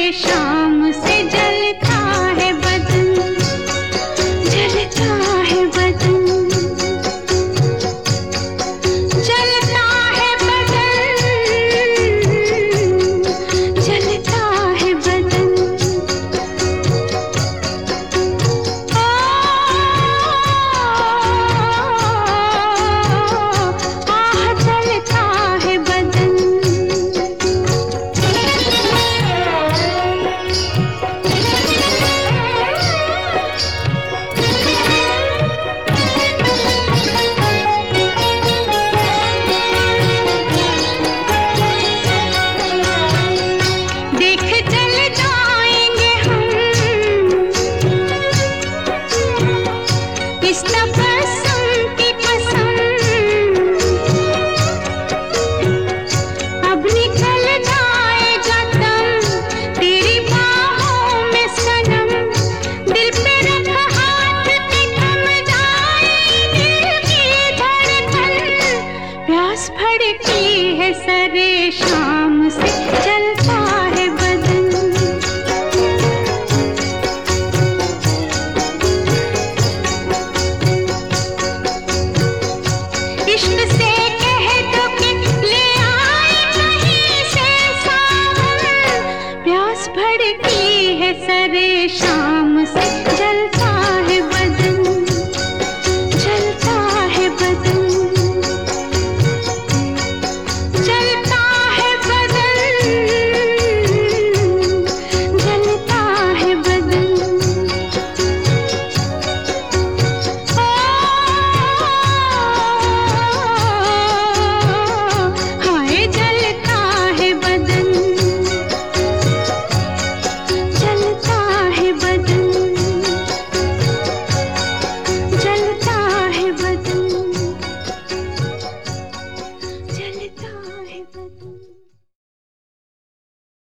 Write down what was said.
शाम से जलता है बदन, जलता है बदन, जलता है बदन, जलता है बदन। आह जलता है बदन। देख जल जाएंगे हम इस तबस्सुम की कसम, अब निकल जाएगा दम तेरी बाहों में सनम। दिल पे रख हाथ के थम जाए दिल की धड़कन, प्यास भड़की है सरे शाम से जलता है बदन। इश्क से कह दो कि ले आए कहीं से सावन, प्यास भड़की है सरे शाम से जलता